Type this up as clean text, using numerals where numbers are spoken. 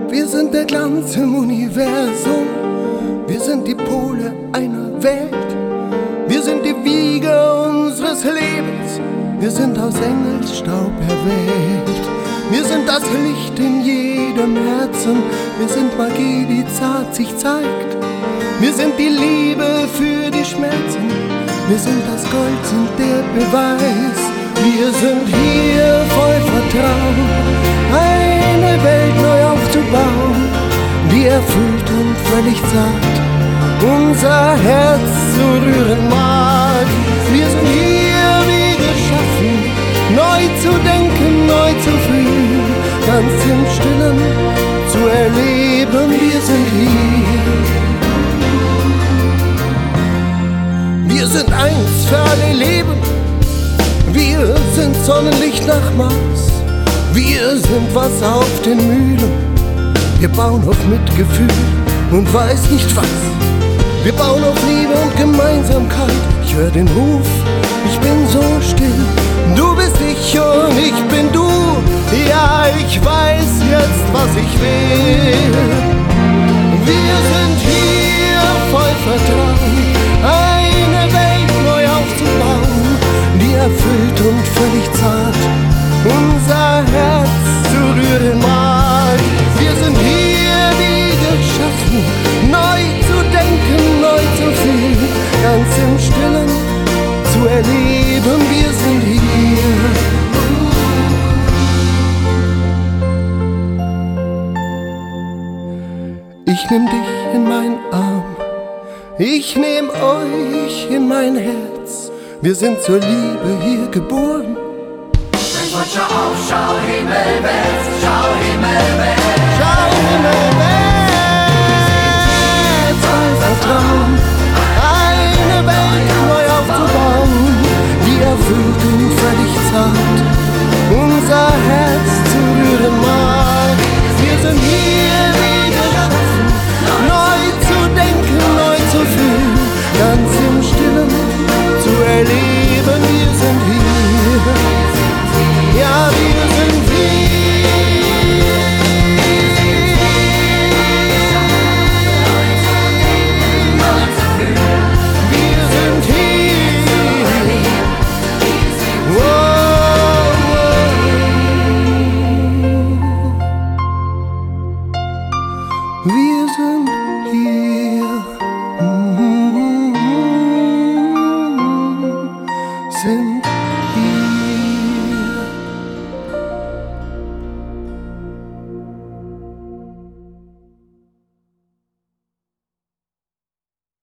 Wir sind der Glanz im Universum, wir sind die Pole einer Welt, wir sind die Wiege unseres Lebens, wir sind aus Engelsstaub erwählt. Wir sind das Licht in jedem Herzen, wir sind Magie, die zart sich zeigt. Wir sind die Liebe für die Schmerzen, wir sind das Gold, sind der Beweis. Wir sind hier voll Vertrauen, eine Welt neu aufzubauen, die erfüllt und völlig zart unser Herz zu rühren mag. Wir sind hier wie geschaffen, neu zu denken, neu zu fühlen, ganz im Stillen zu erleben. Wir sind hier. Wir sind eins für alle Leben. Wir sind Sonnenlicht nach Mars. Wir sind Wasser auf den Mühlen. Wir bauen auf Mitgefühl und weiß nicht was. Wir bauen auf Liebe und Gemeinsamkeit. Ich höre den Ruf, ich bin so still. Du bist ich und ich bin du. Ja, ich weiß jetzt, was ich will. Wir sind hier voll Vertrauen, eine Welt neu aufzubauen, die erfüllt und völlig zart unser Herz zu rühren mag. Wir sind hier wie geschaffen, neu zu denken, neu zu fühlen, ganz im Stillen zu erleben. Wir sind hier. Ich nehm dich in meinen Arm, ich nehm euch in mein Herz. Wir sind zur Liebe hier geboren. Schau auf, schau himmelwärts, schau himmelwärts, schau himmelwärts, voll Vertrauen, eine Welt neu aufzubauen, die erfüllt und völlig zart unser Herz zu rühren mag. Wir sind hier wie geschaffen, neu zu denken, neu zu fühlen, ganz im Stillen zu erleben. Wir sind hier. Ja, wir sind hier. Wir sind hier. Wir sind hier.